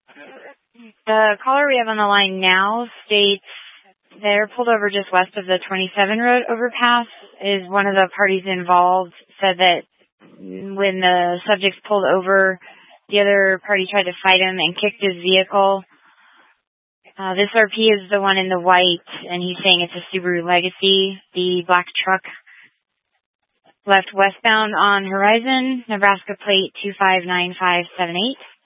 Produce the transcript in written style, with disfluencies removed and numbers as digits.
The caller we have on the line now states they're pulled over just west of the 27 road overpass. Is one of the parties involved said that when the subject's pulled over, the other party tried to fight him and kicked his vehicle. This RP is the one in the white, and he's saying it's a Subaru Legacy. The black truck left westbound on Horizon, Nebraska plate 259578.